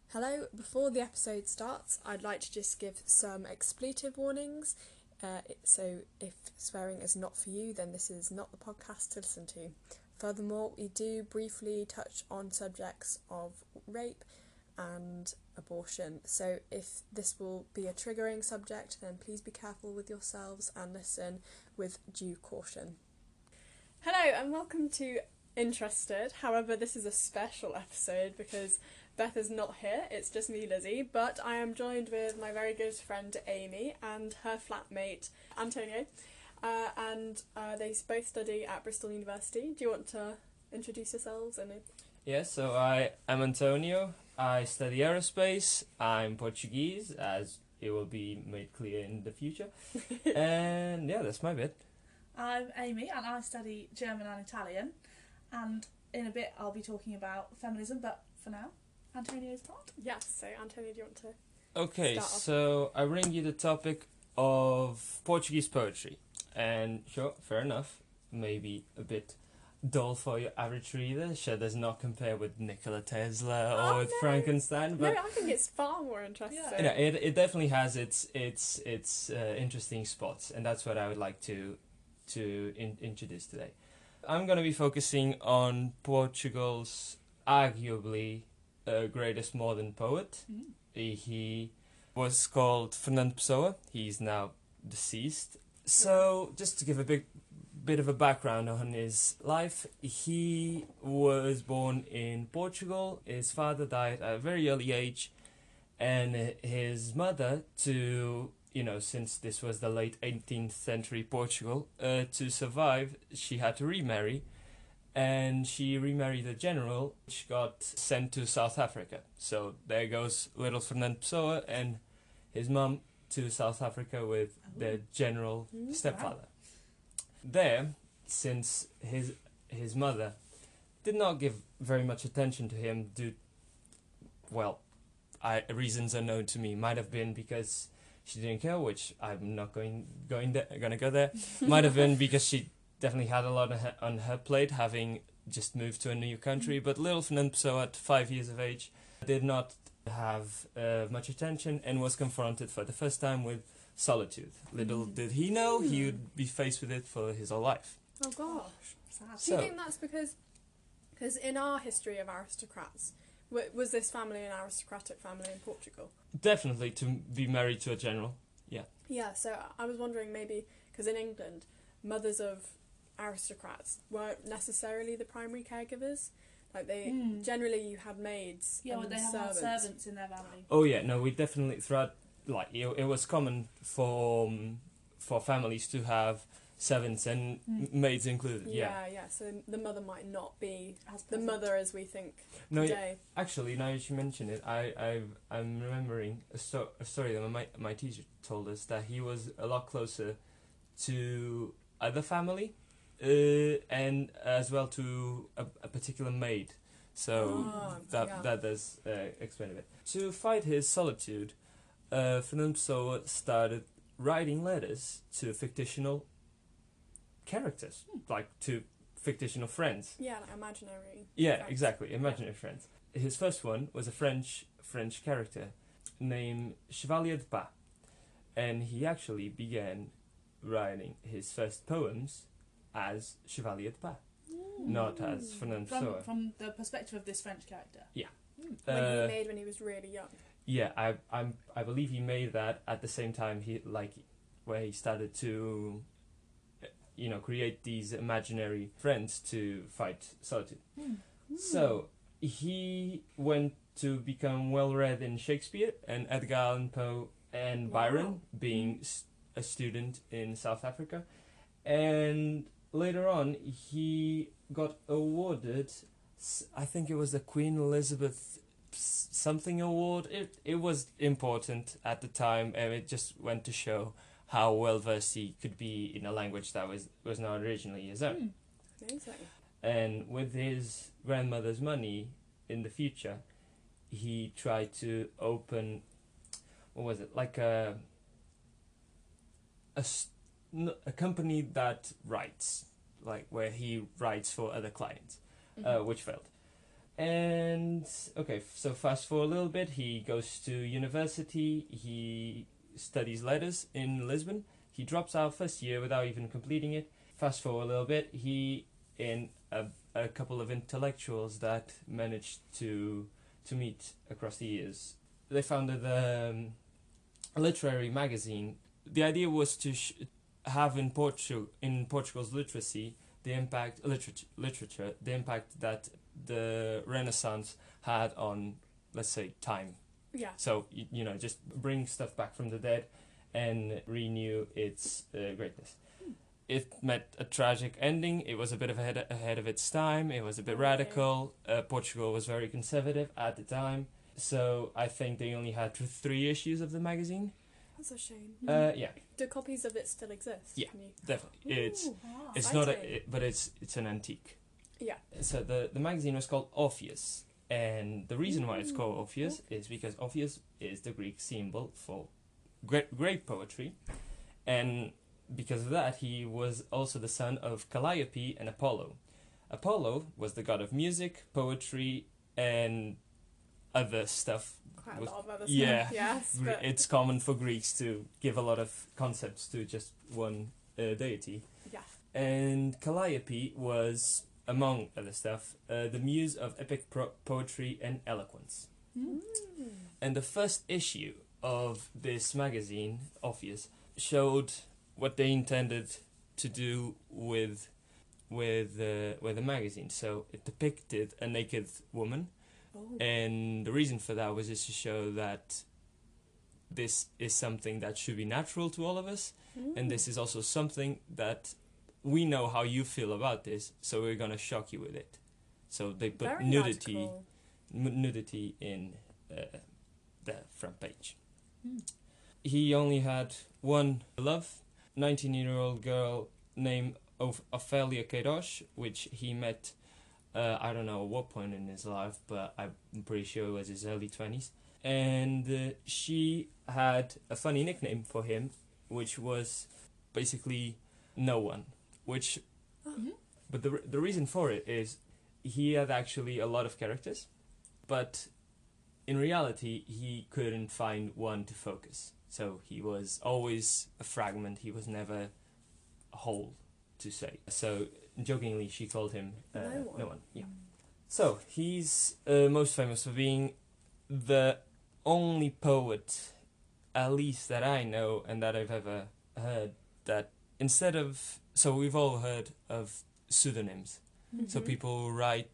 Hello, before the episode starts, I'd like to just give some expletive warnings. So, if swearing is not for you, then this is not the podcast to listen to. Furthermore, we do briefly touch on subjects of rape and abortion. So, if this will be a triggering subject, then please be careful with yourselves and listen with due caution. Hello, and welcome to Interested. However, this is a special episode because Beth is not here, it's just me, Lizzie, but I am joined with my very good friend Amy and her flatmate Antonio, and they both study at Bristol University. Do you want to introduce yourselves? Yes, so I am Antonio. I study aerospace. I'm Portuguese, as it will be made clear in the future. And yeah, that's my bit. I'm Amy and I study German and Italian, and in a bit I'll be talking about feminism, but for now, Antonio's part. Yes, so Antonio, do you want to Okay, start off? so I bring you the topic of Portuguese poetry. And sure, fair enough, maybe a bit dull for your average reader. Sure, does not compare with Nikola Tesla or with no. Frankenstein, but No, I think it's far more interesting. yeah, it definitely has its interesting spots, and that's what I would like to introduce today. I'm going to be focusing on Portugal's arguably greatest modern poet. He was called Fernando Pessoa. He's now deceased. So, just to give a bit of a background on his life, he was born in Portugal. His father died at a very early age, and his mother, since this was the late 18th century Portugal, to survive, she had to remarry, and she remarried a general, which got sent to South Africa. So there goes little Fernando Pessoa and his mum to South Africa with the general stepfather. Wow. There, since his mother did not give very much attention to him reasons unknown to me. Might have been because she didn't care, which I'm not gonna go there. Might have been because she definitely had a lot on her plate, having just moved to a new country. But little Fernando Pessoa, at 5 years of age, did not have much attention and was confronted for the first time with solitude. Little did he know he would be faced with it for his whole life. Oh gosh. Sad. Do you think that's because in our history of aristocrats, was this family an aristocratic family in Portugal? Definitely to be married to a general, yeah. Yeah, so I was wondering maybe, because in England, mothers of aristocrats weren't necessarily the primary caregivers. Like generally you had maids Yeah, and well, they have servants. servants in their family. Oh yeah, no, we definitely throughout, it was common for families to have servants and maids included. Yeah. So the mother might not be As the present. mother as we think No, today. actually, now that you mention it, I'm remembering a story that my teacher told us, that he was a lot closer to other family, and as well to a particular maid. So that does explain a bit. To fight his solitude, Fernando Pessoa started writing letters to fictional characters, like to fictional friends. Yeah, like imaginary. Yeah, friends. exactly, imaginary friends. His first one was a French character named Chevalier de Pas, and he actually began writing his first poems as Chevalier de Pas, not as Fernando Pessoa. From the perspective of this French character. Yeah. When he made when he was really young. Yeah, I believe he made that at the same time where he started to create these imaginary friends to fight solitude. So he went to become well read in Shakespeare and Edgar Allan Poe and Byron, being a student in South Africa, and later on he got awarded, I think it was the Queen Elizabeth something award. It was important at the time, and it just went to show how well versed he could be in a language that was not originally his own. Amazing. And with his grandmother's money in the future, he tried to open, what was it, like a company that writes, like where he writes for other clients, which failed. And okay, so fast forward a little bit. He goes to university. He studies letters in Lisbon. He drops out first year without even completing it. Fast forward a little bit. He and a couple of intellectuals that managed to meet across the years. They founded a literary magazine. The idea was to have in Portugal's literacy the impact literature the impact that the Renaissance had on, let's say, time. Yeah. So just bring stuff back from the dead and renew its greatness. It met a tragic ending. It was a bit of ahead of its time. It was a bit Okay. radical. Portugal was very conservative at the time, so I think they only had 3 issues of the magazine. That's a shame. Yeah, Do copies of it still exist? Yeah. Can you... definitely. It's Wow. it's not exciting. but it's an antique. Yeah. So the magazine was called Orpheus, and the reason why it's called Ooh, Orpheus is because Orpheus is the Greek symbol for great poetry, and because of that he was also the son of Calliope and Apollo. Apollo was the god of music, poetry, and other stuff. Quite a Was- lot of other yeah. stuff. Yes, but It's common for Greeks to give a lot of concepts to just one deity. yeah. And Calliope was, among other stuff, the muse of epic poetry and eloquence. Mm. And the first issue of this magazine, Orpheus, showed what they intended to do with the magazine. So it depicted a naked woman, Oh. and the reason for that was just to show that this is something that should be natural to all of us, and this is also something that we know how you feel about this, so we're gonna shock you with it. So they put Very nudity radical. nudity in the front page. Mm. He only had one love, 19-year-old girl named Ophelia Queiroz, which he met, I don't know at what point in his life, but I'm pretty sure it was his early 20s. And she had a funny nickname for him, which was basically no one. Which, Mhm. but the reason for it is he had actually a lot of characters, but in reality he couldn't find one to focus. So he was always a fragment. He was never a whole, to say. So jokingly, she called him no one. Yeah. So he's most famous for being the only poet, at least that I know and that I've ever heard, that instead of, so we've all heard of pseudonyms. So Mhm. people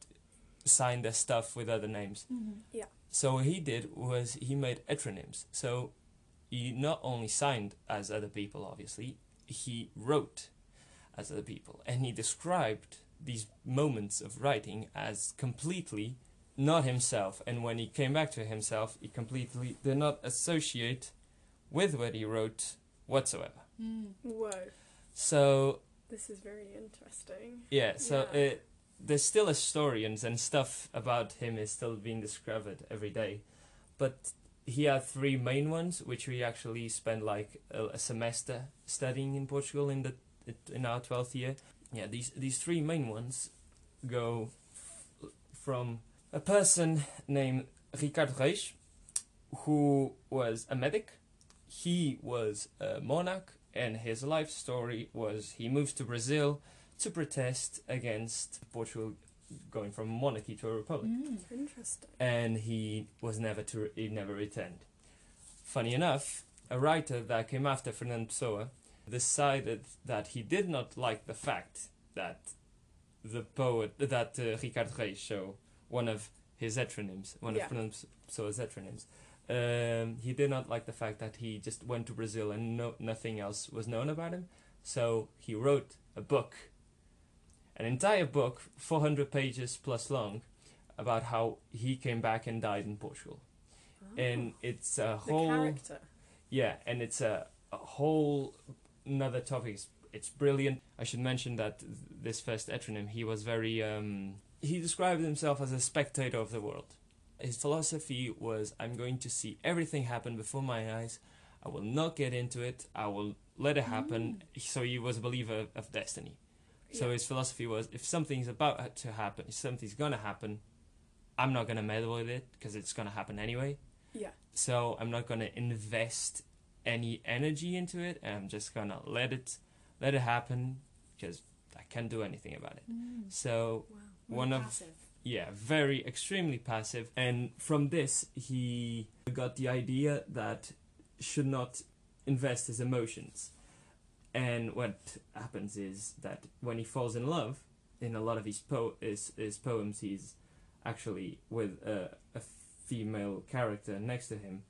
sign their stuff with other names. Mhm. So what he did was he made heteronyms. So he not only signed as other people, obviously, he wrote as other people. And he described these moments of writing as completely not himself. And when he came back to himself, he completely did not associate with what he wrote whatsoever. Mm. Whoa. So, This is very interesting. yeah, so Yeah. there's still historians and stuff about him is still being discovered every day. But he had 3 main ones, which we actually spent like a semester studying in Portugal in our 12th year. Yeah, these 3 main ones go from a person named Ricardo Reis, who was a medic. He was a monarch, and his life story was he moved to Brazil to protest against Portugal going from a monarchy to a republic. Mm. Interesting. And he never returned. Funny enough, a writer that came after Fernando Pessoa decided that he did not like the fact that Ricardo Reis, so one of his heteronyms, one Yeah. of Fernando Pessoa's heteronyms, he did not like the fact that he just went to Brazil and nothing else was known about him. So he wrote a book, an entire book, 400 pages plus long, about how he came back and died in Portugal. And it's a the whole... character. Yeah, and it's a whole another topic. It's brilliant. I should mention that this first heteronym, he was very... he described himself as a spectator of the world. His philosophy was, I'm going to see everything happen before my eyes. I will not get into it. I will let it happen. So he was a believer of destiny. So Yeah. his philosophy was, if something's about to happen, if something's going to happen, I'm not gonna meddle with it because it's gonna happen anyway. Yeah. So I'm not gonna invest any energy into it, and I'm just gonna let it happen because I can't do anything about it. So Wow. one of Passive. very extremely passive, and from this he got the idea that should not invest his emotions. And what happens is that when he falls in love, in a lot of his poems, he's actually with a female character next to him.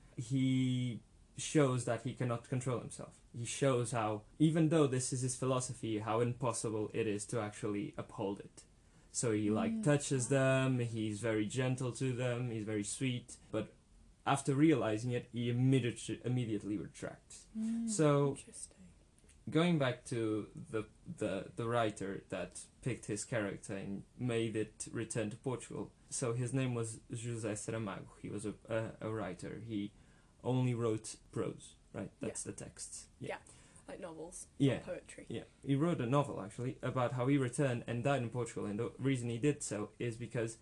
He shows that he cannot control himself. He shows how, even though this is his philosophy, how impossible it is to actually uphold it. So he touches them, he's very gentle to them, he's very sweet, but after realizing it, he immediately retracts. So Interesting. going back to the writer that picked his character and made it return to Portugal. So his name was José Saramago. He was a writer. He only wrote prose, right? That's the texts. Yeah. Like novels. Yeah. Not poetry. Yeah. He wrote a novel actually about how he returned and died in Portugal, and the reason he did so is because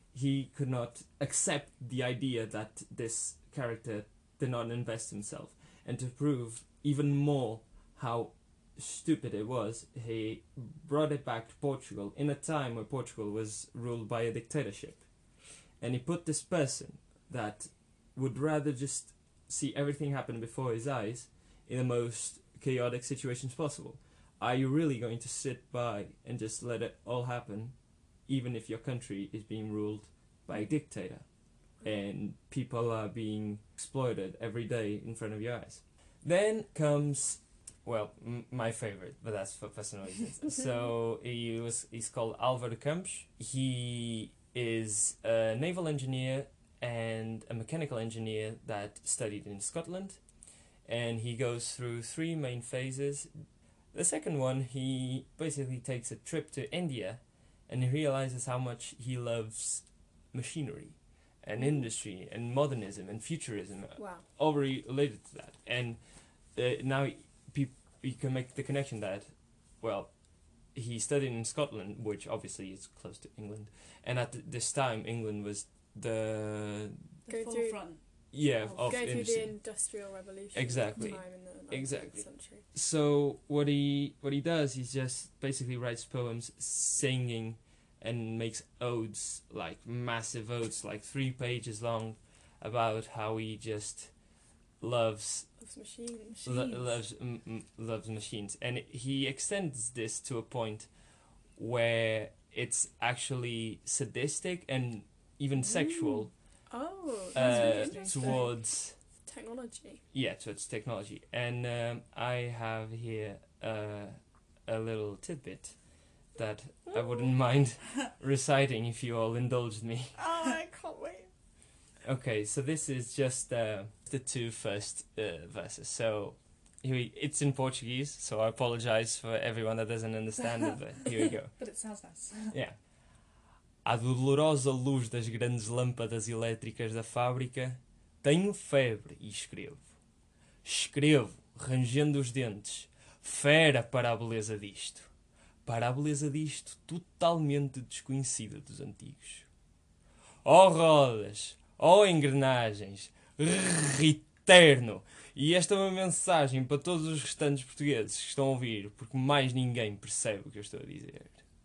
he could not accept the idea that this character did not invest himself. And to prove even more how stupid it was, he brought it back to Portugal in a time where Portugal was ruled by a dictatorship. And he put this person that would rather just see everything happen before his eyes in the most chaotic situations possible. Are you really going to sit by and just let it all happen, even if your country is being ruled by a dictator and people are being exploited every day in front of your eyes? Then comes, well, my favorite, but that's for personal reasons. So he's called Álvaro Campos. He is a naval engineer and a mechanical engineer that studied in Scotland, and he goes through 3 main phases. The second one, he basically takes a trip to India and he realizes how much he loves machinery and industry and modernism and futurism, Wow. all related to that. And now you can make the connection that, well, he studied in Scotland, which obviously is close to England, and at this time England was the The Go through- forefront. of Going through industry. the Industrial Revolution. Exactly. Time in the 19th Exactly. century. So what he does, he just basically writes poems singing and makes odes, like massive odes, like 3 pages long, about how he just loves Loves machines. loves machines, and he extends this to a point where it's actually sadistic and even sexual Oh, that's really interesting. towards Technology. towards technology. And I have here a little tidbit that I wouldn't mind reciting if you all indulged me. Oh, I can't wait. Okay, so this is just the 2 first verses. So it's in Portuguese, so I apologize for everyone that doesn't understand it, but here we go. But it sounds nice. Yeah. À dolorosa luz das grandes lâmpadas elétricas da fábrica, tenho febre e escrevo. Escrevo, rangendo os dentes, fera para a beleza disto. Para a beleza disto, totalmente desconhecida dos antigos. Ó rodas, ó engrenagens, eterno. E esta é uma mensagem para todos os restantes portugueses que estão a ouvir, porque mais ninguém percebe o que eu estou a dizer.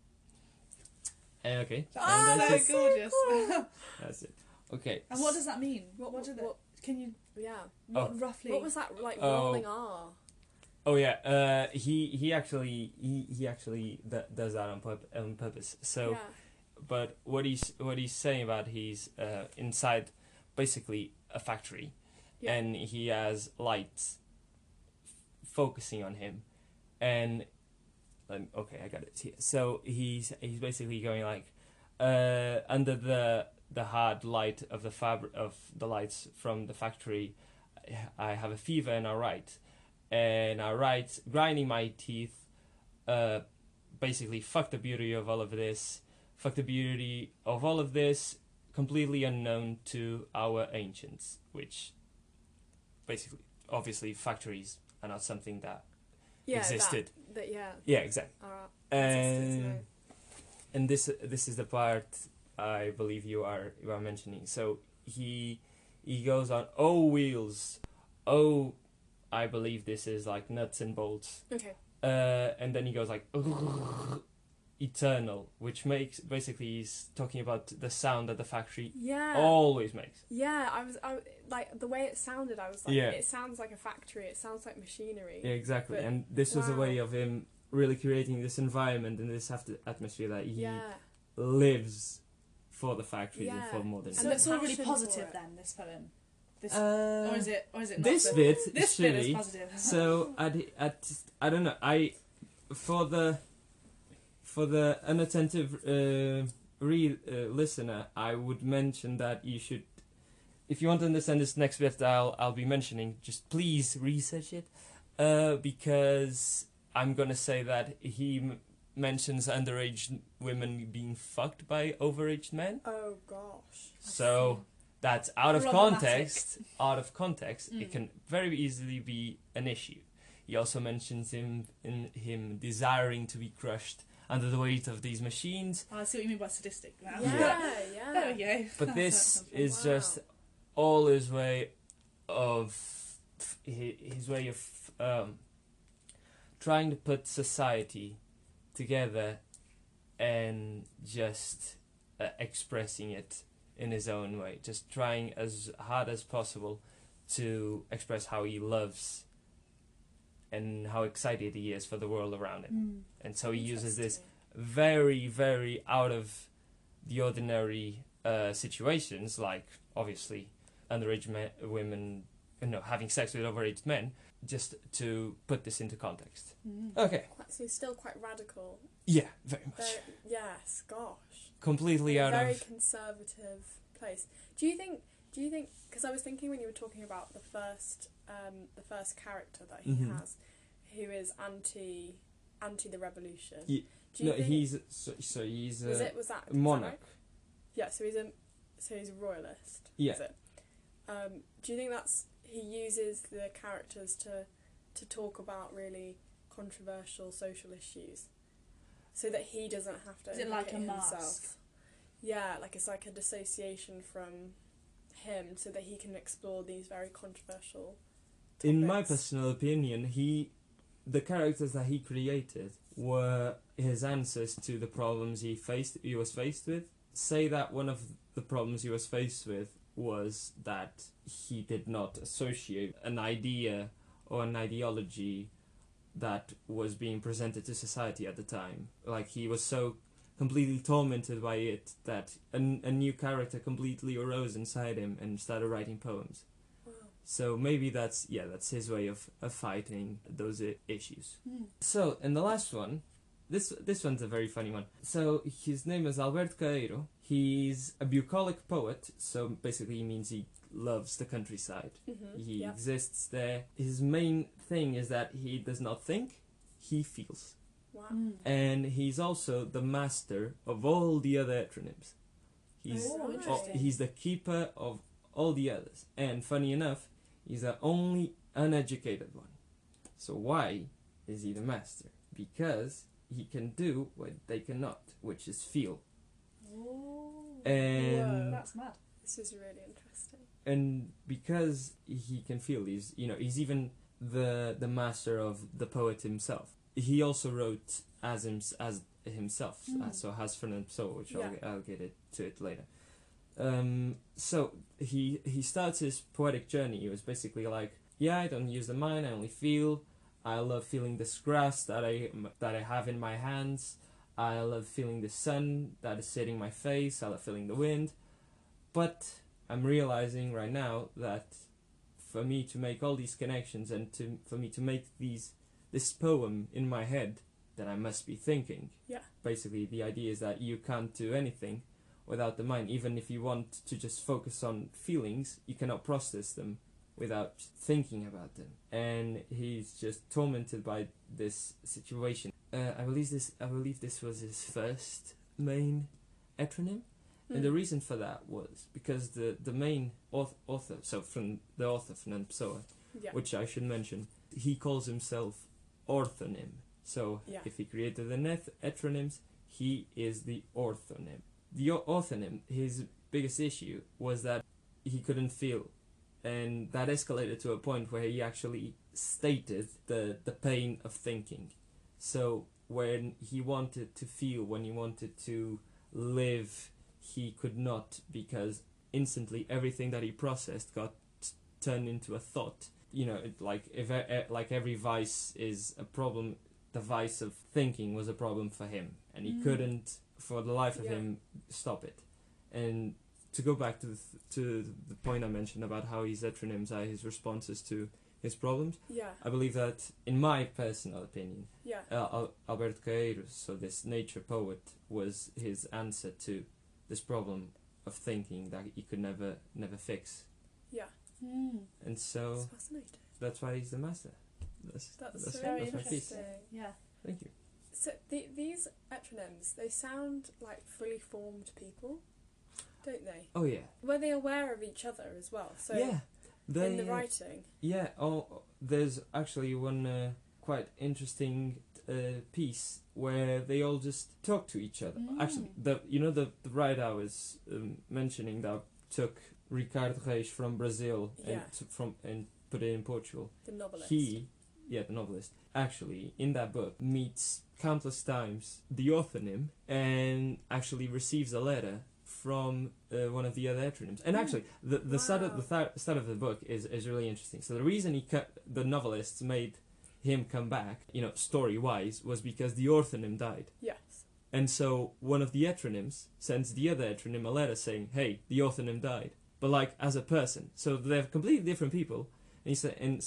Okay. Ah, And they're that's it. gorgeous. That's it. Okay. And what does that mean? What did what- Can you Yeah. roughly? What was that like? Oh. Rolling R. Oh yeah. He actually does that on purpose. So, Yeah. but what he's saying about he's inside basically a factory, Yeah. and he has lights focusing on him, and okay, I got it here. So he's basically going like under the hard light of the fabric of the lights from the factory. I have a fever and I write, grinding my teeth. Basically, fuck the beauty of all of this. Fuck the beauty of all of this. Completely unknown to our ancients, which basically, obviously, factories are not something that Yeah. existed. That yeah. Yeah, exactly. Our ancestors know. And this is the part I believe you are mentioning. So he goes on, oh wheels, oh, I believe this is like nuts and bolts. Okay. And then he goes like eternal, which makes basically he's talking about the sound that the factory Yeah. always makes. Yeah, I like the way it sounded. I was like, Yeah. it sounds like a factory. It sounds like machinery. Yeah, exactly. But- And this was a wow. way of him really creating this environment and this atmosphere that he Yeah. lives for the factories and Yeah. for modern. So And it's all really passion for positive it. then, this poem. This, Uh, or is it not? this so- bit, This bit is surely. positive. So I don't know. For the unattentive listener, I would mention that you should, if you want to understand this next bit, I'll be mentioning. Just please research it, because I'm gonna say that he mentions underage women being fucked by overaged men. Oh gosh. So that's out of Problematic. context. Out of context, it Mm. can very easily be an issue. He also mentions him desiring to be crushed under the weight of these machines. I see what you mean by sadistic now. Yeah, yeah. There we go. But this is Wow. just all his way of his way of trying to put society together and just expressing it in his own way, just trying as hard as possible to express how he loves and how excited he is for the world around him. Mm. And so he uses this Interesting. very, very out of the ordinary situations, like obviously underage women, having sex with overage men, just to put this into context. Mm. Okay. So he's still quite radical. Yeah, very much. Yes, gosh. Completely out very of. conservative place. Do you think? Because I was thinking when you were talking about the first character that he Mhm. has, who is anti the revolution. Ye- Do you No, think, he's he's was a that monarch. right? Yeah, so he's a royalist. Yeah. Is it? Do you think he uses the characters to talk about really controversial social issues, so that he doesn't have to Is it like a implicate mask? himself? Yeah, like it's like a dissociation from him, so that he can explore these very controversial topics. In my personal opinion, the characters that he created were his answers to the problems he was faced with. Say that one of the problems he was faced with was that he did not associate an idea or an ideology that was being presented to society at the time. Like, he was so completely tormented by it that a new character completely arose inside him and started writing poems. Wow. So maybe that's his way of fighting those issues. Mm. So, and the last one, this one's a very funny one. So his name is Alberto Caeiro. He's a bucolic poet, so basically he means he loves the countryside. Mm-hmm. He Yeah. exists there. His main thing is that he does not think, he feels. Wow. Mm. And he's also the master of all the other heteronyms. Oh, interesting. He's the keeper of all the others. And funny enough, he's the only uneducated one. So why is he the master? Because he can do what they cannot, which is feel. Ooh. And That's mad. This is really interesting. and because he can feel, he's even the master of the poet himself. He also wrote as himself, so has Fernando Pessoa, which Yeah. I'll get to it later. So he starts his poetic journey. He was basically like, yeah, I don't use the mind, I only feel. I love feeling this grass that I have in my hands. I love feeling the sun that is hitting my face. I love feeling the wind. But I'm realizing right now that for me to make all these connections and for me to make this poem in my head, that I must be thinking. Yeah. Basically, the idea is that you can't do anything without the mind. Even if you want to just focus on feelings, you cannot process them without thinking about them. And he's just tormented by this situation. I believe this was his first main heteronym. And the reason for that was because the main author, so from the author, Fernando Pessoa, Yeah. which I should mention, he calls himself orthonym. So Yeah. if he created the heteronyms, he is the orthonym. the orthonym, his biggest issue was that he couldn't feel, and that escalated to a point where he actually stated the pain of thinking. So when he wanted to feel, when he wanted to live, he could not, because instantly everything that he processed got turned into a thought. You know, like every vice is a problem, the vice of thinking was a problem for him, and he couldn't, for the life of him, stop it. And to go back to the point I mentioned about how his heteronyms are his responses to his problems, I believe that, in my personal opinion, Alberto Caeiros, so this nature poet, was his answer to this problem of thinking that he could never fix. And so That's fascinating. that's why he's the master. That's very my piece. interesting. Yeah. Thank you. So these heteronyms, they sound like fully formed people, don't they? Oh yeah. Were they aware of each other as well? So Yeah. in the writing. Yeah. Oh, there's actually one quite interesting piece where they all just talk to each other. Actually, the writer I was mentioning that took Ricardo Reis from Brazil and put it in Portugal. The novelist. The novelist, actually, in that book, meets countless times the orthonym and actually receives a letter from one of the other heteronyms. And actually, the start of the book is really interesting. So the reason the novelists made him come back, story-wise, was because the orthonym died. Yes. And so one of the heteronyms sends the other heteronym a letter saying, "Hey, the orthonym died," but like as a person. So they're completely different people. And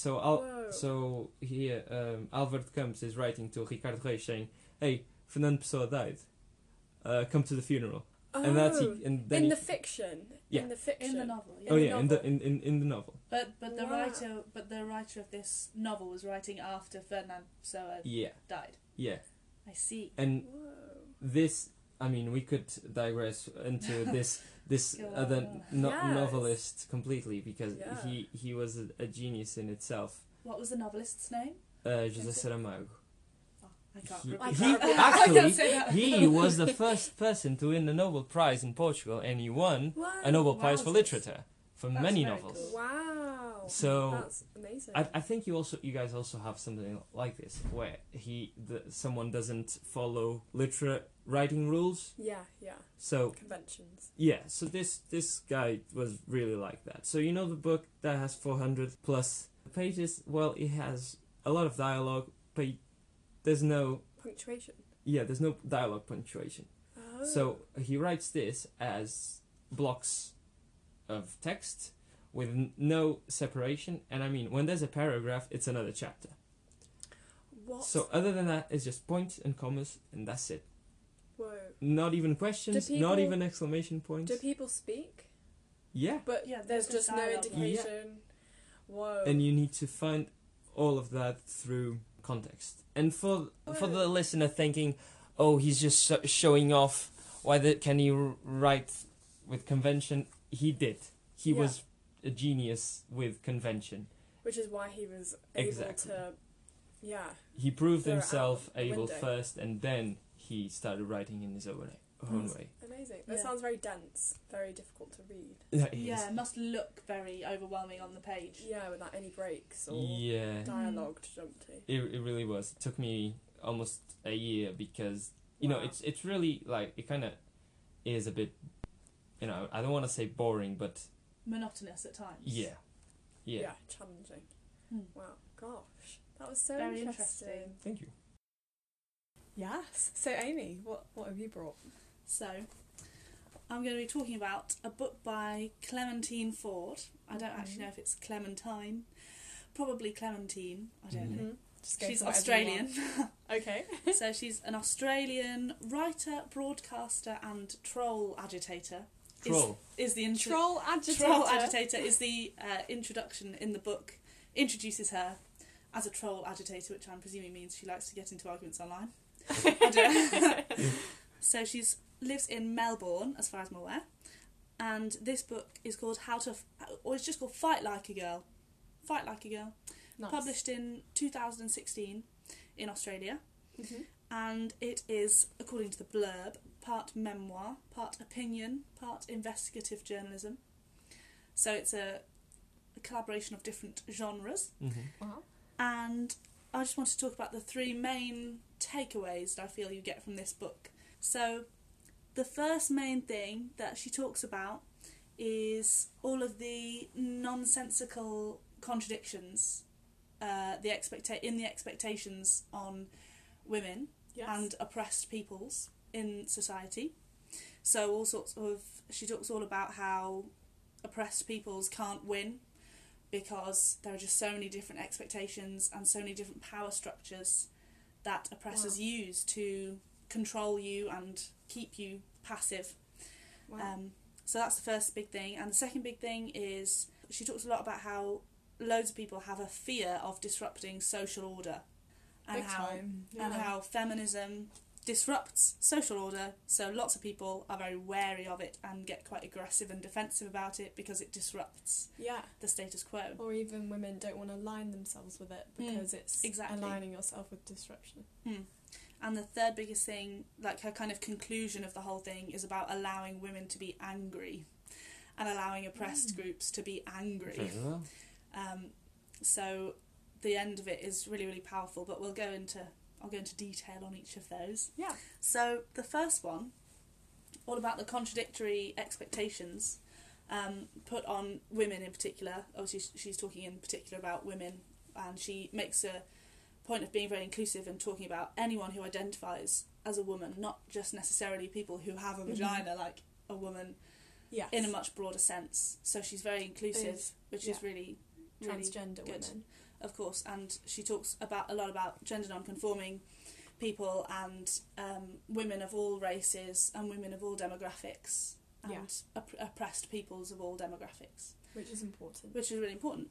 so here, Álvaro de Campos is writing to Ricardo Reis saying, "Hey, Fernando Pessoa died. Come to the funeral." Oh, and that's in the fiction. Yeah. In the fiction. In the novel. Yeah. Oh yeah, in the novel. But the writer of this novel was writing after Fernando Pessoa died. Yeah. I see. And this, we could digress into this other novelist completely, because he was a genius in itself. What was the novelist's name? José Saramago. I can't He can't say that. he was the first person to win the Nobel Prize in Portugal, and he won a Nobel Prize for literature for many novels. Cool. Wow. So that's amazing. I think you guys also have something like this, where someone doesn't follow writing rules. Yeah. So Conventions. yeah, so this guy was really like that. So the book that has 400 plus pages, well, it has a lot of dialogue, but there's no punctuation. Yeah, there's no dialogue punctuation. Oh. So he writes this as blocks of text with no separation, and when there's a paragraph, it's another chapter. What? So other than that, it's just points and commas, and that's it. Whoa. Not even questions, not even exclamation points. Do people speak? Yeah. But there's just no dialogue. indication. Whoa. And you need to find all of that through context. And for the listener thinking, oh, he's just showing off, can he write with convention? He did. He was a genius with convention. Which is why he was able to, He proved throw it himself out the able window. first, and then he started writing in his own way. Amazing. That Yeah. sounds very dense, very difficult to read. Yeah, it must look very overwhelming on the page. Yeah, without any breaks or dialogue to jump to. It really was. It took me almost a year, because it's really like, it kind of is a bit, I don't want to say boring, but monotonous at times. Yeah, challenging. Hmm. Wow, gosh, that was so Very interesting. Thank you. Yes. So Amy, what have you brought? So, I'm going to be talking about a book by Clementine Ford. I don't actually know if it's Clementine. Probably Clementine. I don't know. Just go She's for whatever Australian. you want. Okay. So she's an Australian writer, broadcaster and troll agitator. Troll. Is the Troll agitator. Troll agitator is the introduction in the book. Introduces her as a troll agitator, which I'm presuming means she likes to get into arguments online. So she's lives in Melbourne, as far as I'm aware, and this book is called it's just called Fight Like a Girl. Fight Like a Girl. Nice. Published in 2016 in Australia, Mhm. and it is, according to the blurb, part memoir, part opinion, part investigative journalism. So it's a collaboration of different genres. Mm-hmm. Wow. And I just want to talk about the three main takeaways that I feel you get from this book. So the first main thing that she talks about is all of the nonsensical contradictions in the expectations on women and oppressed peoples in society. So she talks all about how oppressed peoples can't win because there are just so many different expectations and so many different power structures that oppressors use to control you and keep you passive. Wow. So that's the first big thing. And the second big thing is she talks a lot about how loads of people have a fear of disrupting social order and how feminism disrupts social order, so lots of people are very wary of it and get quite aggressive and defensive about it because it disrupts the status quo. Or even women don't want to align themselves with it because it's aligning yourself with disruption. And the third biggest thing, like her kind of conclusion of the whole thing, is about allowing women to be angry and allowing oppressed groups to be angry. Very well. So the end of it is really, really powerful, but I'll go into detail on each of those. Yeah. So the first one, all about the contradictory expectations put on women in particular. Obviously she's talking in particular about women, and she makes a point of being very inclusive and talking about anyone who identifies as a woman, not just necessarily people who have a vagina like a woman, in a much broader sense. So she's very inclusive, which is really, really transgender good. women. Of course, and she talks a lot about gender non-conforming people and women of all races and women of all demographics and oppressed peoples of all demographics. Which is important. Which is really important.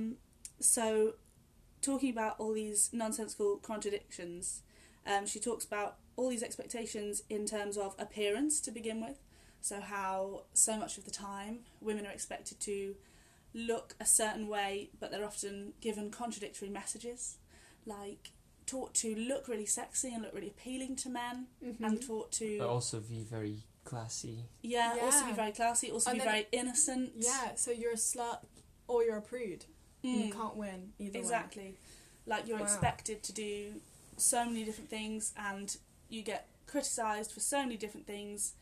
So, talking about all these nonsensical contradictions, she talks about all these expectations in terms of appearance to begin with. So how so much of the time women are expected to look a certain way, but they're often given contradictory messages, like taught to look really sexy and look really appealing to men, and taught to But also be very classy. also be very classy, also be very innocent. So you're a slut or you're a prude. You can't win either way. Like you're expected to do so many different things, and you get criticised for so many different things.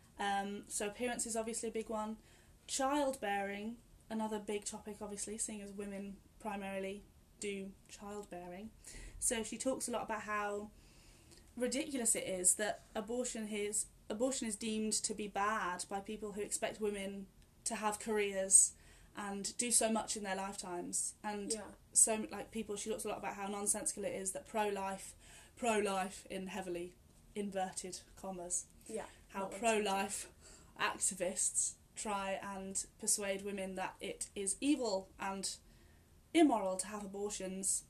So appearance is obviously a big one. Childbearing, another big topic, obviously, seeing as women primarily do childbearing. So she talks a lot about how ridiculous it is that abortion is deemed to be bad by people who expect women to have careers and do so much in their lifetimes. And so, like, people, she talks a lot about how nonsensical it is that pro-life in heavily inverted commas, how pro-life activists try and persuade women that it is evil and immoral to have abortions,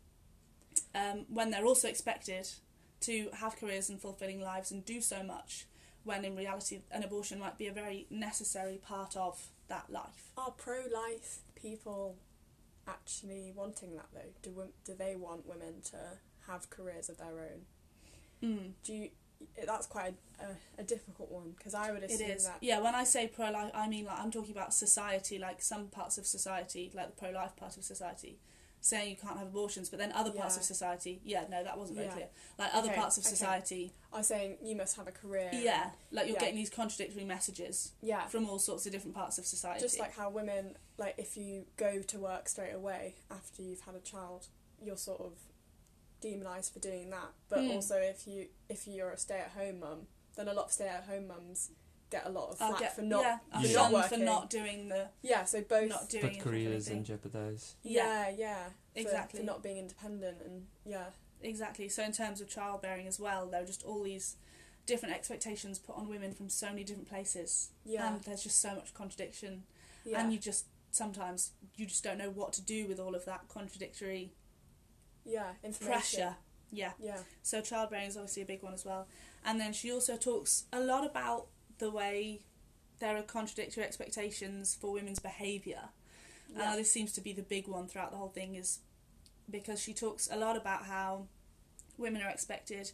when they're also expected to have careers and fulfilling lives and do so much, when in reality an abortion might be a very necessary part of that life. Are pro-life people actually wanting that though? Do they want women to have careers of their own? That's quite a difficult one, because I would assume that... Yeah, when I say pro-life, I mean, like, I'm talking about society, like some parts of society, like the pro-life part of society, saying you can't have abortions, but then other parts of society... no, that wasn't very clear. Like, other parts of society... are saying you must have a career. Yeah, like you're getting these contradictory messages from all sorts of different parts of society. Just like how women, like, if you go to work straight away after you've had a child, you're sort of demonised for doing that. But also if you're a stay-at-home mum, then a lot of stay-at-home mums get a lot of flack for not working. For not doing the... Yeah, so both... Not doing put careers in jeopardise. Exactly. For not being independent and... Exactly. So in terms of childbearing as well, there are just all these different expectations put on women from so many different places. Yeah. And there's just so much contradiction. Yeah. And sometimes you just don't know what to do with all of that contradictory... information. Pressure. Yeah. So childbearing is obviously a big one as well. And then she also talks a lot about the way there are contradictory expectations for women's behaviour. And this seems to be the big one throughout the whole thing, is because she talks a lot about how women are expected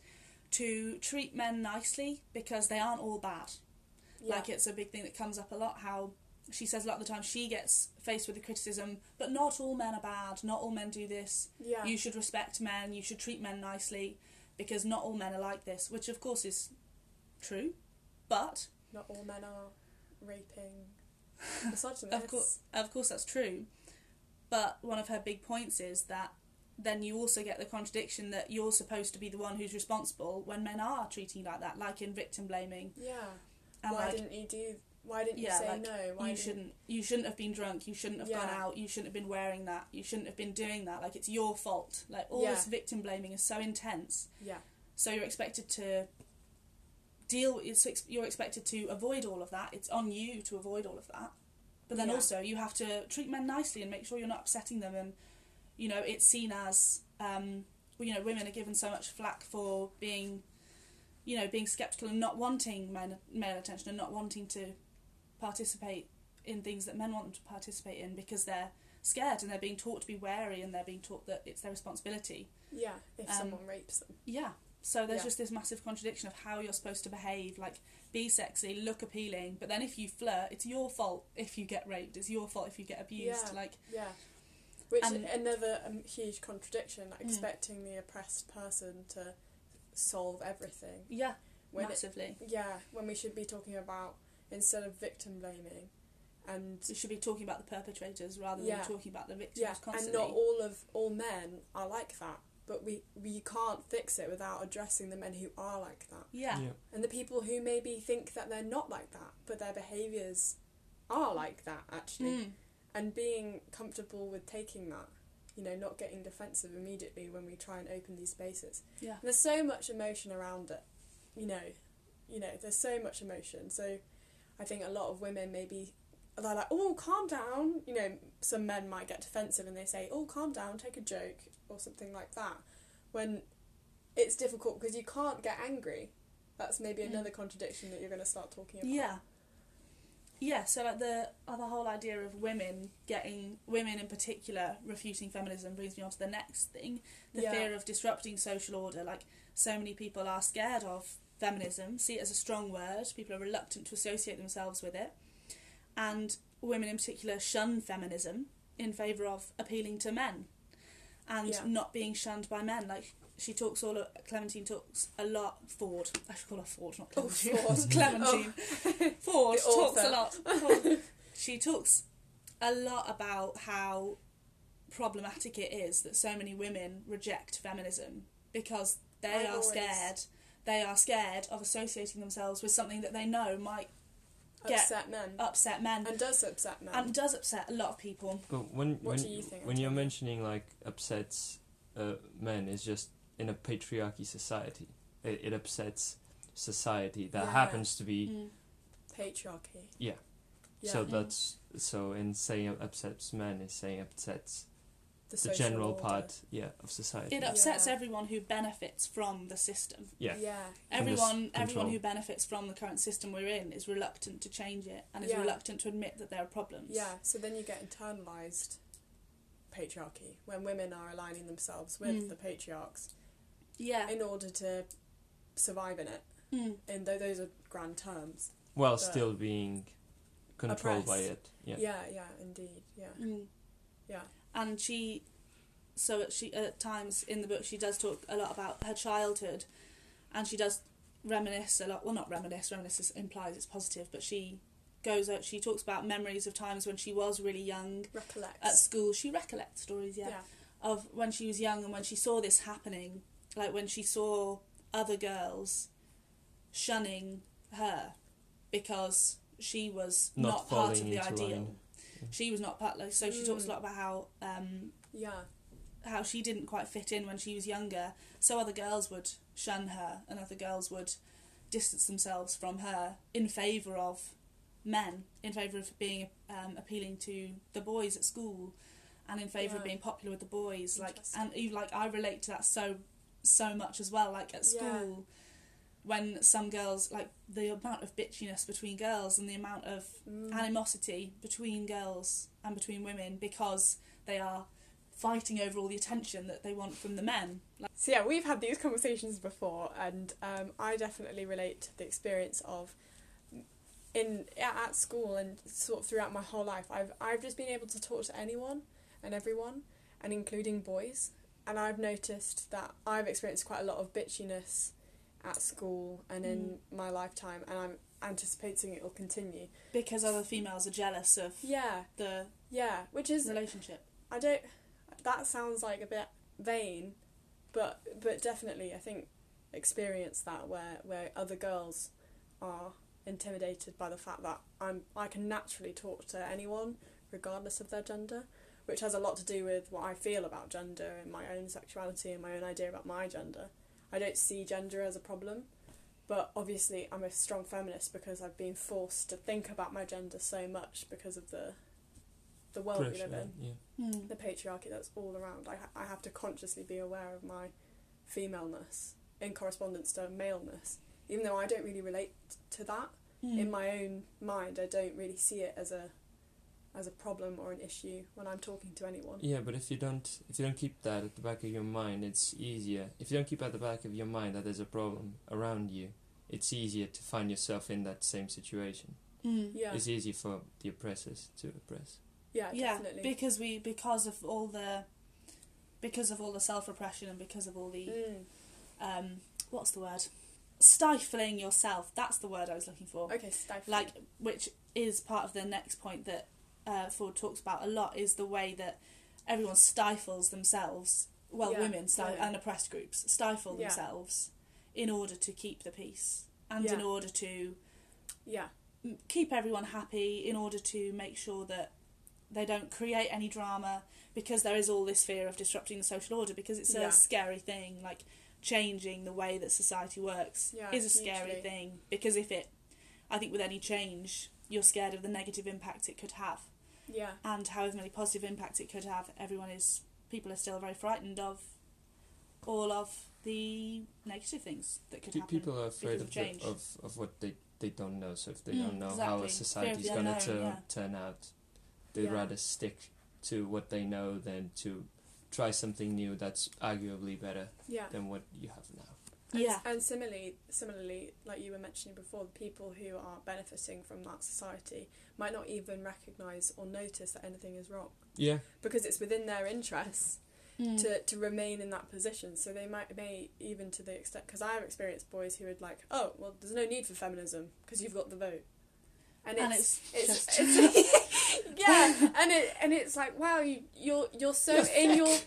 to treat men nicely because they aren't all bad. Yeah. Like, it's a big thing that comes up a lot, how she says a lot of the time she gets faced with the criticism, but not all men are bad, not all men do this, Yeah. you should respect men, you should treat men nicely, because not all men are like this, which of course is true, but... Not all men are raping misogynists. Of course that's true, but one of her big points is that then you also get the contradiction that you're supposed to be the one who's responsible when men are treating you like that, like in victim blaming. Yeah. And Why like, didn't you say like, no? Why you shouldn't have been drunk, you shouldn't have gone Yeah. out, you shouldn't have been wearing that, you shouldn't have been doing that, like, it's your fault. Like, all Yeah. this victim blaming is so intense, Yeah. so you're expected to you're expected to avoid all of that. It's on you to avoid all of that, but then Yeah. also you have to treat men nicely and make sure you're not upsetting them. And you know, it's seen as women are given so much flack for being skeptical and not wanting male attention and not wanting to participate in things that men want them to participate in because they're scared and they're being taught to be wary and they're being taught that it's their responsibility. Yeah. If someone rapes them. Yeah. So there's Yeah. just this massive contradiction of how you're supposed to behave, like, be sexy, look appealing, but then if you flirt, it's your fault if you get raped, it's your fault if you get abused. Yeah. Like, Yeah. Which And- another huge contradiction, like Mm. expecting the oppressed person to solve everything. yeah, When massively. when we should be talking about, instead of victim blaming, and We should be talking about the perpetrators rather than Yeah. talking about the victims yeah, constantly. and not all men are like that. But we can't fix it without addressing the men who are like that. Yeah. And the people who maybe think that they're not like that, but their behaviours are like that, actually. Mm. And being comfortable with taking that, not getting defensive immediately when we try and open these spaces. Yeah. And there's so much emotion around it, there's so much emotion. So I think a lot of women maybe, they're like, oh, calm down. Some men might get defensive and they say, oh, calm down, take a joke, or something like that. When it's difficult because you can't get angry. That's maybe another contradiction that you're going to start talking about. Yeah. Yeah, so like the whole idea of women in particular refuting feminism brings me on to the next thing, the Yeah. fear of disrupting social order. Like, so many people are scared of feminism, see it as a strong word, people are reluctant to associate themselves with it, and women in particular shun feminism in favour of appealing to men and Yeah. not being shunned by men. Like, Clementine talks a lot, Ford, I should call her Ford, not Oh, Clementine. Ford. Clementine. Ford The talks author. a lot. She talks a lot about how problematic it is that so many women reject feminism because they are scared of associating themselves with something that they know might upset men. upset men. And does upset men. And does upset a lot of people. But What do you think, when you're Antonio? mentioning like upsets men, is just in a patriarchy society. It upsets society that Yeah. happens to be Mm. Patriarchy. Yeah. Yeah. So that's so in saying upsets men is saying upsets the social general order. part of society. It upsets Yeah. everyone who benefits from the system. Yeah. Yeah. Everyone control. who benefits from the current system we're in is reluctant to change it and is Yeah. reluctant to admit that there are problems. Yeah. So then you get internalised patriarchy when women are aligning themselves with Mm. the patriarchs Yeah. in order to survive in it. Mm. And those are grand terms. While But- still being controlled by Oppressed. it. Yeah, indeed. Yeah. Mm. Yeah. And she at times in the book she does talk a lot about her childhood, and she does reminisce a lot. Well, not reminisce implies it's positive, but she talks about memories of times when she was really young Recollect. at school. She recollects stories, Yeah. of when she was young and when she saw this happening, like when she saw other girls shunning her because she was not part of falling the into ideal. line. She was not part. Like, so she talks a lot about Yeah. how she didn't quite fit in when she was younger, so other girls would shun her and other girls would distance themselves from her in favour of men, in favour of being appealing to the boys at school and in favour of Yeah. being popular with the boys. Like, Interesting. and even like I relate to that so much as well. Like at school, when some girls, like the amount of bitchiness between girls and the amount of animosity between girls and between women because they are fighting over all the attention that they want from the men. So yeah, we've had these conversations before, and I definitely relate to the experience of at school and sort of throughout my whole life. I've just been able to talk to anyone and everyone, and including boys. And I've noticed that I've experienced quite a lot of bitchiness at school and in my lifetime, and I'm anticipating it will continue. Because other females are jealous of the which is relationship. That sounds like a bit vain, but definitely I think experience that where other girls are intimidated by the fact that I can naturally talk to anyone regardless of their gender, which has a lot to do with what I feel about gender and my own sexuality and my own idea about my gender. I don't see gender as a problem, but obviously I'm a strong feminist because I've been forced to think about my gender so much because of the world we live in, the patriarchy that's all around. I have to consciously be aware of my femaleness in correspondence to maleness, even though I don't really relate to that in my own mind. I don't really see it as a problem or an issue when I'm talking to anyone. Yeah, but if you don't keep that at the back of your mind, it's easier. If you don't keep at the back of your mind that there's a problem around you, it's easier to find yourself in that same situation. Yeah. It's easier for the oppressors to oppress. Yeah, definitely. Because of all the self-repression and because of all the what's the word? Stifling yourself. That's the word I was looking for. Okay, stifling. Which is part of the next point that Ford talks about a lot, is the way that everyone stifles themselves. Well, women and oppressed groups stifle themselves in order to keep the peace and in order to keep everyone happy, in order to make sure that they don't create any drama, because there is all this fear of disrupting the social order, because it's a scary thing. Like, changing the way that society works is a scary thing, because I think with any change, you're scared of the negative impact it could have. Yeah. And however many positive impacts it could have, people are still very frightened of all of the negative things that could happen. People are afraid of what they don't know, so if they don't know how a society is going to turn out, they'd rather stick to what they know than to try something new that's arguably better than what you have now. And similarly, like you were mentioning before, the people who are benefiting from that society might not even recognise or notice that anything is wrong. Yeah. Because it's within their interests to remain in that position. So they may even to the extent, because I have experienced boys who would like, oh, well, there's no need for feminism because you've got the vote. And it's and it's like, wow, you're so in your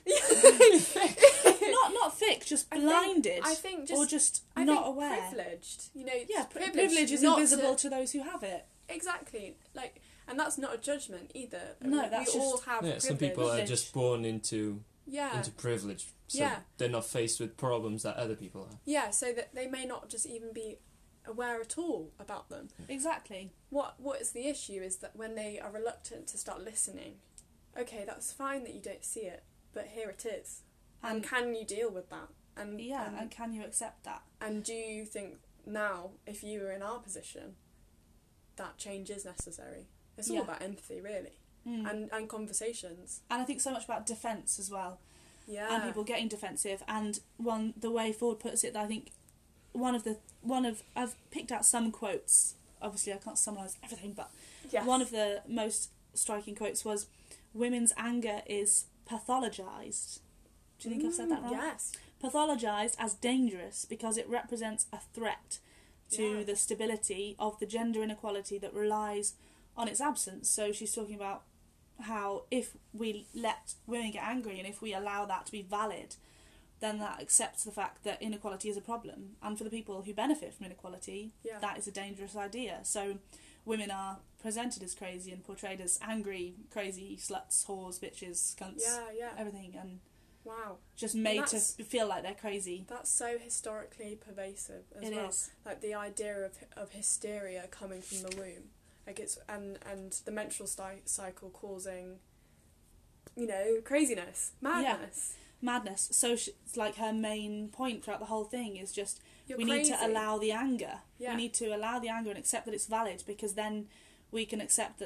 not thick, just blinded. I think just not aware. Privileged, privilege is invisible to those who have it. Exactly, and that's not a judgment either. No, that's we all have privilege. Some people are just born into privilege, so they're not faced with problems that other people are. Yeah, so that they may not just even be aware at all about them. Exactly. What is the issue is that when they are reluctant to start listening, okay, that's fine that you don't see it, but here it is. And can you deal with that? And can you accept that? And do you think now, if you were in our position, that change is necessary? It's all about empathy, really, and conversations. And I think so much about defence as well. Yeah. And people getting defensive. And the way Ford puts it, I think I've picked out some quotes. Obviously, I can't summarise everything, but one of the most striking quotes was, "Women's anger is pathologised." Do you think I've said that wrong? Yes. Pathologised as dangerous because it represents a threat to the stability of the gender inequality that relies on its absence. So she's talking about how if we let women get angry and if we allow that to be valid, then that accepts the fact that inequality is a problem. And for the people who benefit from inequality, that is a dangerous idea. So women are presented as crazy and portrayed as angry, crazy sluts, whores, bitches, cunts, everything, and just made to feel like they're crazy. That's so historically pervasive as well. It is. Like the idea of hysteria coming from the womb, like it's and the menstrual cycle causing, craziness, madness. Madness. So it's like her main point throughout the whole thing is just we need to allow the anger. Yeah. We need to allow the anger and accept that it's valid, because then we can accept that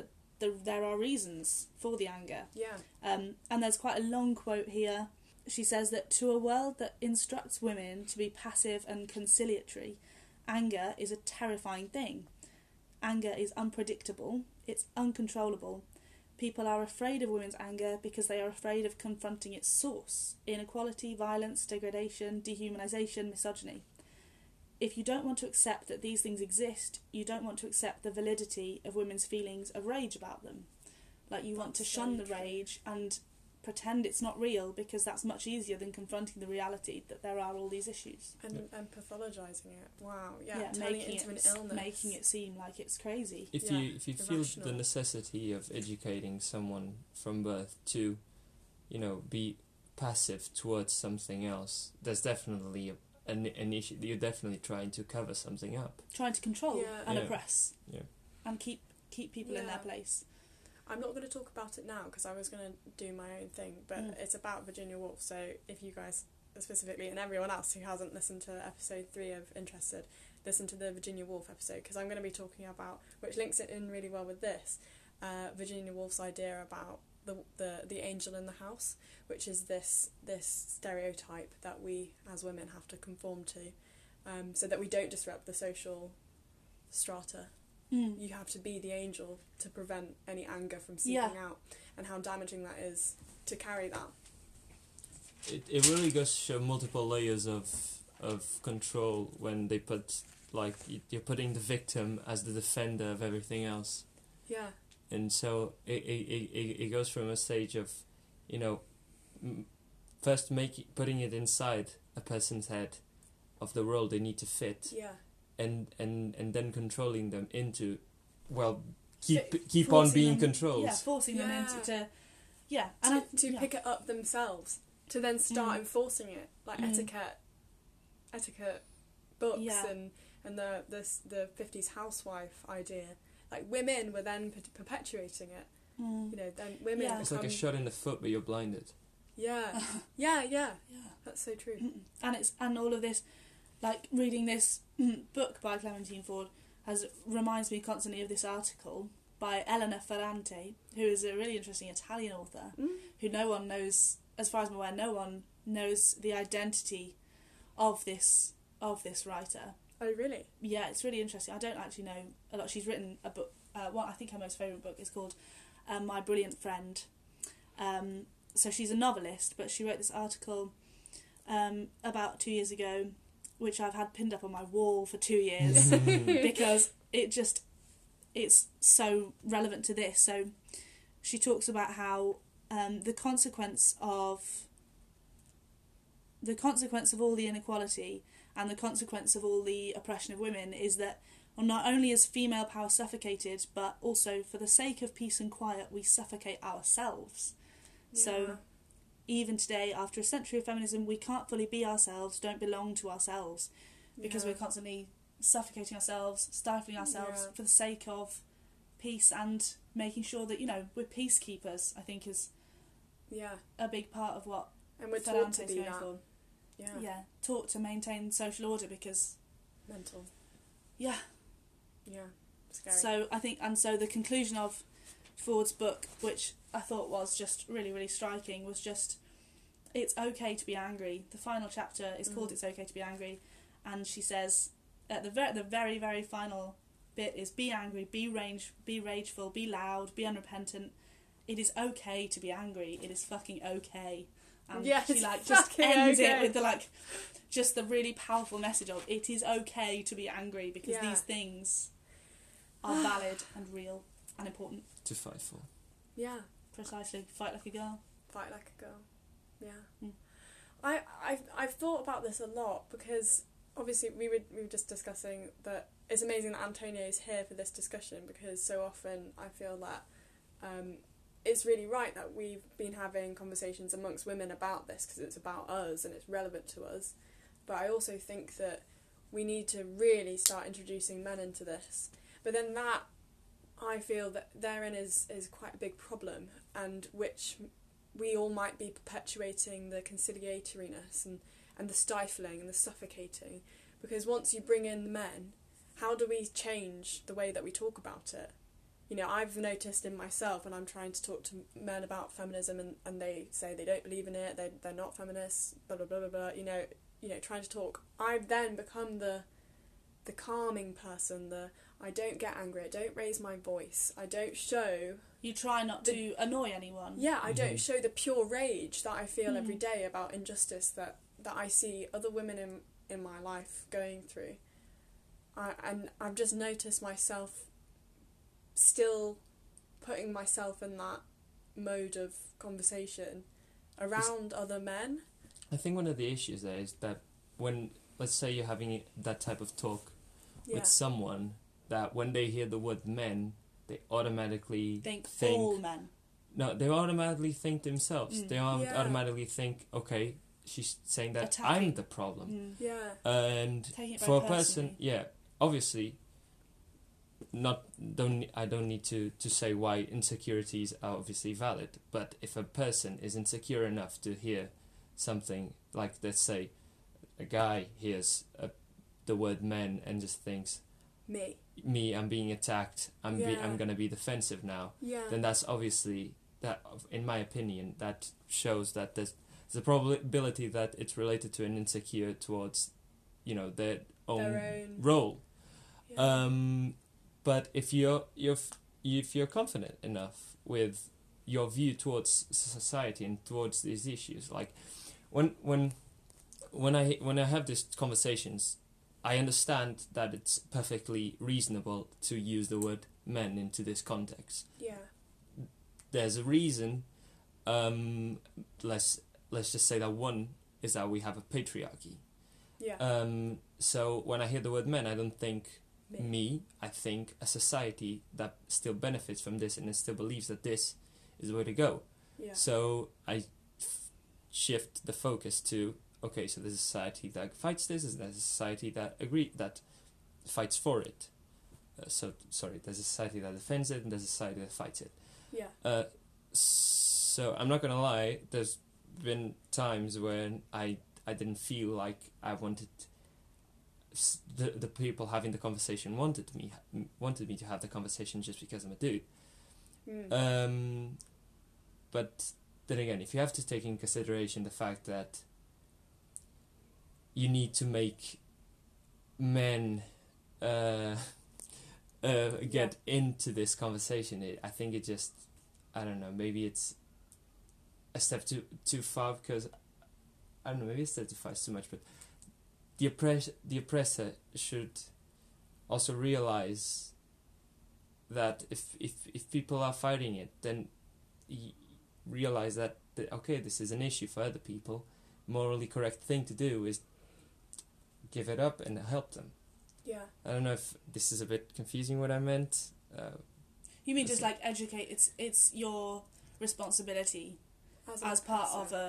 there are reasons for the anger. Yeah. And there's quite a long quote here. She says that to a world that instructs women to be passive and conciliatory, anger is a terrifying thing. Anger is unpredictable, it's uncontrollable. People are afraid of women's anger because they are afraid of confronting its source: inequality, violence, degradation, dehumanisation, misogyny. If you don't want to accept that these things exist, you don't want to accept the validity of women's feelings of rage about them. Like, you want to shun the rage and pretend it's not real, because that's much easier than confronting the reality that there are all these issues. And pathologising it. Wow. Yeah. Turning it into an illness. Making it seem like it's crazy. If you feel the necessity of educating someone from birth to, be passive towards something else, there's definitely an issue. You're definitely trying to cover something up. Trying to control and Yeah. oppress. Yeah. And keep people in their place. I'm not going to talk about it now because I was going to do my own thing, but it's about Virginia Woolf, so if you guys specifically, and everyone else who hasn't listened to episode 3 of Interested, listen to the Virginia Woolf episode, because I'm going to be talking about, which links it in really well with this, Virginia Woolf's idea about the angel in the house, which is this stereotype that we as women have to conform to, so that we don't disrupt the social strata. You have to be the angel to prevent any anger from seeping out, and how damaging that is to carry that. It really goes to show multiple layers of control when they put, like, you're putting the victim as the defender of everything else. Yeah. And so it goes from a stage of, first putting it inside a person's head of the role they need to fit. Yeah. And then controlling them into, keep on being controlled. Yeah, forcing them into to pick it up themselves, to then start enforcing it, like etiquette books and the 50s housewife idea. Like, women were then perpetuating it. Then women. It's like a shot in the foot, but you're blinded. Yeah. That's so true. And all of this. Like, reading this book by Clementine Ford reminds me constantly of this article by Elena Ferrante, who is a really interesting Italian author, who no one knows, as far as I'm aware, no one knows the identity of this writer. Oh, really? Yeah, it's really interesting. I don't actually know a lot. She's written a book, I think her most favourite book is called My Brilliant Friend. So she's a novelist, but she wrote this article about 2 years ago, which I've had pinned up on my wall for 2 years because it's so relevant to this. So she talks about how the consequence of all the inequality and the consequence of all the oppression of women is that, well, not only is female power suffocated, but also for the sake of peace and quiet, we suffocate ourselves. Yeah. So even today, after a century of feminism, we can't fully be ourselves, don't belong to ourselves, because we're constantly suffocating ourselves, stifling ourselves for the sake of peace and making sure that, we're peacekeepers, I think is a big part of what and we're taught to be that. For. Yeah, taught to maintain social order because... Mental. Yeah. Yeah, scary. So I think, and so the conclusion of Ford's book, which I thought was just really, really striking, was just, it's okay to be angry. The final chapter is called It's Okay to be Angry, and she says, at the very, very final bit is, be angry, be rageful, be loud, be unrepentant. It is okay to be angry. It is fucking okay. And she just ends it with the really powerful message of, it is okay to be angry because these things are valid and real and important. To fight for. Yeah. Precisely. Fight like a girl. Fight like a girl. Yeah. I've thought about this a lot because obviously we were just discussing that it's amazing that Antonia is here for this discussion, because so often I feel that it's really right that we've been having conversations amongst women about this because it's about us and it's relevant to us. But I also think that we need to really start introducing men into this. But then that, I feel that therein is quite a big problem, and which we all might be perpetuating the conciliatoriness and the stifling and the suffocating. Because once you bring in the men, how do we change the way that we talk about it? you know, I've noticed in myself when I'm trying to talk to men about feminism and they say they don't believe in it, they're not feminists, blah blah blah blah blah, you know, trying to talk, I've then become the calming person, I don't get angry, I don't raise my voice, I don't show... You try not to annoy anyone. Yeah, I don't show the pure rage that I feel every day about injustice that I see other women in my life going through. And I've just noticed myself still putting myself in that mode of conversation around other men. I think one of the issues there is that when, let's say you're having that type of talk with someone, that when they hear the word men, they automatically think all men. No, they automatically think themselves. They automatically think, okay, she's saying that attacking. I'm the problem. Yeah. And for a person, obviously, I don't need to say why insecurities are obviously valid, but if a person is insecure enough to hear something like, let's say, a guy hears the word men and just thinks, me, I'm being attacked, I'm gonna be defensive now, then that's obviously, that, in my opinion, that shows that there's a probability that it's related to an insecure towards, their own role. But if you're confident enough with your view towards society and towards these issues, like when I have these conversations, I understand that it's perfectly reasonable to use the word men into this context. Yeah. There's a reason. Let's just say that one is that we have a patriarchy. Yeah. So when I hear the word men, I don't think me. I think a society that still benefits from this and still believes that this is the way to go. Yeah. So I shift the focus to, okay, so there's a society that fights this, there's a society that fights for it. There's a society that defends it, and there's a society that fights it. Yeah. So I'm not gonna lie, there's been times when I didn't feel like I wanted the people having the conversation wanted me to have the conversation just because I'm a dude. But then again, if you have to take in consideration the fact that you need to make men get into this conversation, I think it just, I don't know, maybe it's a step too far, because I don't know, maybe a step too far is too much, but the oppressor should also realize that if people are fighting it, then realize that okay, this is an issue for other people. Morally correct thing to do is give it up and help them. Yeah. I don't know if this is a bit confusing what I meant. You mean just like educate? It's your responsibility as part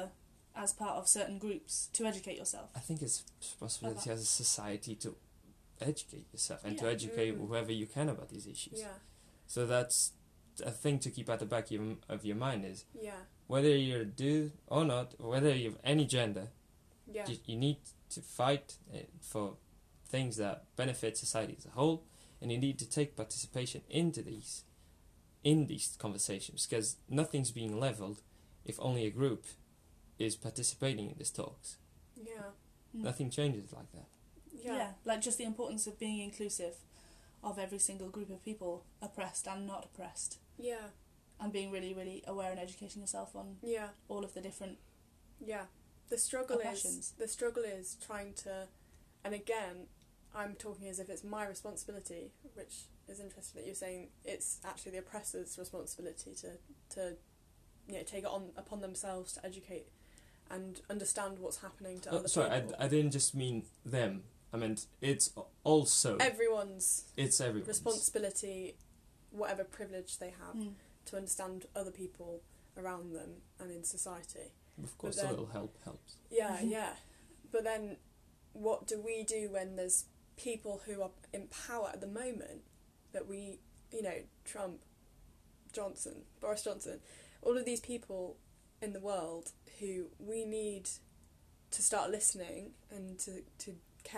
of certain groups to educate yourself. I think it's responsibility as a society to educate yourself and to educate whoever you can about these issues. Yeah. So that's a thing to keep at the back of your mind is whether you're a dude or not, or whether you have any gender, you need to fight for things that benefit society as a whole, and you need to take participation in these conversations, because nothing's being leveled if only a group is participating in these talks. Yeah. Nothing changes like that. Yeah, like just the importance of being inclusive of every single group of people, oppressed and not oppressed. Yeah. And being really, really aware and educating yourself on all of the different The struggle is trying to, and again, I'm talking as if it's my responsibility, which is interesting that you're saying it's actually the oppressor's responsibility to take it upon themselves to educate and understand what's happening to other people. Sorry, I didn't just mean them. I meant it's also everyone's responsibility, whatever privilege they have, to understand other people around them and in society. Of course, a little help helps. Yeah, yeah. But then, what do we do when there's people who are in power at the moment that we, Trump, Boris Johnson, all of these people in the world who we need to start listening and to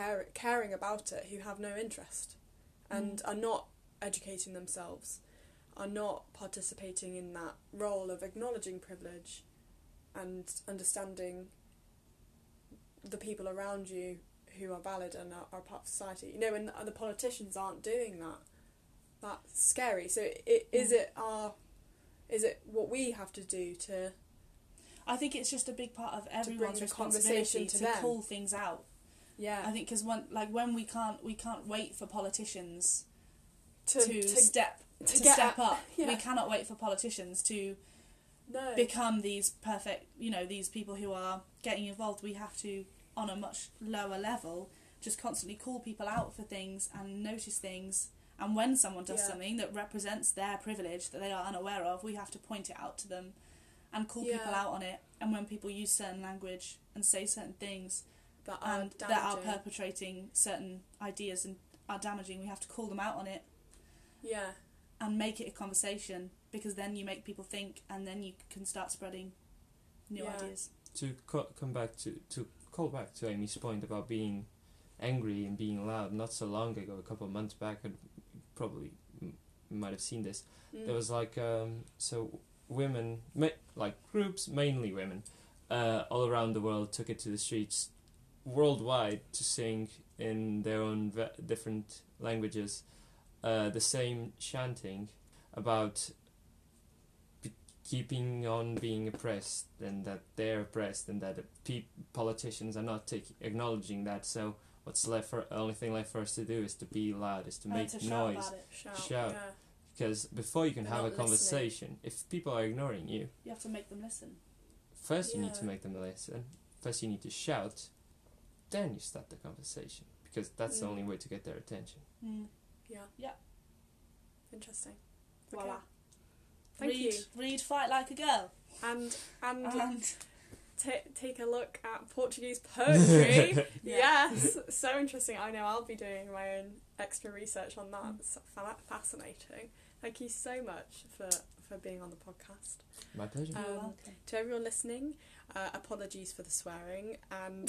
caring about it, who have no interest and are not educating themselves, are not participating in that role of acknowledging privilege and understanding the people around you who are valid and are part of society. You know, and the politicians aren't doing that. That's scary. So is it what we have to do to... I think it's just a big part of everyone's responsibility to call things out. Yeah. I think because when we can't wait for politicians to step up. Yeah. We cannot wait for politicians to become these perfect, these people who are getting involved. We have to, on a much lower level, just constantly call people out for things and notice things. And when someone does something that represents their privilege that they are unaware of, we have to point it out to them and call people out on it. And when people use certain language and say certain things that are perpetrating certain ideas and are damaging, we have to call them out on it. Yeah. And make it a conversation, because then you make people think, and then you can start spreading new ideas. To call back to Amy's point about being angry and being loud, not so long ago, a couple of months back, I probably might have seen this. There was women, groups, mainly women, all around the world took it to the streets worldwide to sing in their own different languages the same chanting about keeping on being oppressed, and that they're oppressed, and that politicians are not acknowledging that. So what's only thing left for us to do is to be loud, is to make noise, shout. Yeah. Because before you can They're have a not conversation, if people are ignoring you, you have to make them listen. First you need to make them listen. First you need to shout. Then you start the conversation, because that's the only way to get their attention. Yeah. Interesting. Voila. Okay. Thank you. Read Fight Like a Girl. And take a look at Portuguese poetry. Yes, so interesting. I know I'll be doing my own extra research on that. It's fascinating. Thank you so much for being on the podcast. My pleasure. To everyone listening, apologies for the swearing, and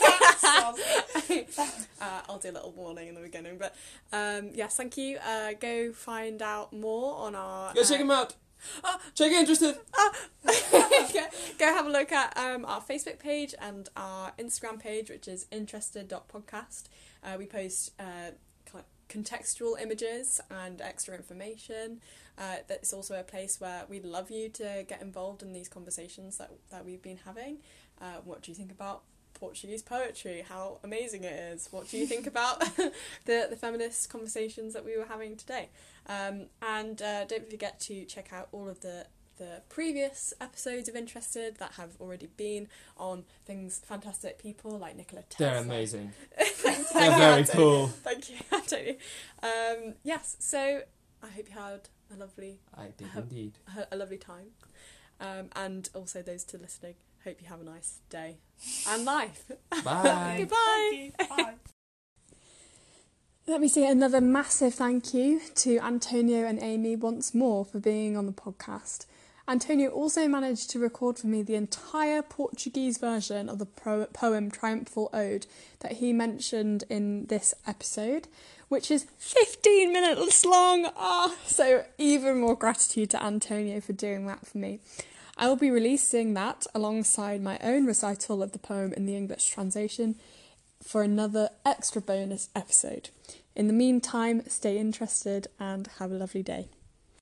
I'll do a little warning in the beginning, but yes, thank you. Go find out more on our... Go check them out! Check Interested! Go have a look at our Facebook page and our Instagram page, which is interested.podcast. We post contextual images and extra information. That's also a place where we'd love you to get involved in these conversations that we've been having. What do you think about Portuguese poetry? How amazing it is. What do you think about the feminist conversations that we were having today? And don't forget to check out all of the previous episodes of Interested that have already been on fantastic people like Nikola Tesla. They're amazing. They're very cool. Thank you, Antonio. Yes, so I hope you had a lovely... I did indeed. A lovely time. And also those to listening, hope you have a nice day and life. Bye. Goodbye. Bye. Let me say another massive thank you to Antonio and Amy once more for being on the podcast. Antonio also managed to record for me the entire Portuguese version of the poem Triumphal Ode that he mentioned in this episode, which is 15 minutes long. So even more gratitude to Antonio for doing that for me. I will be releasing that alongside my own recital of the poem in the English translation for another extra bonus episode. In the meantime, stay interested and have a lovely day.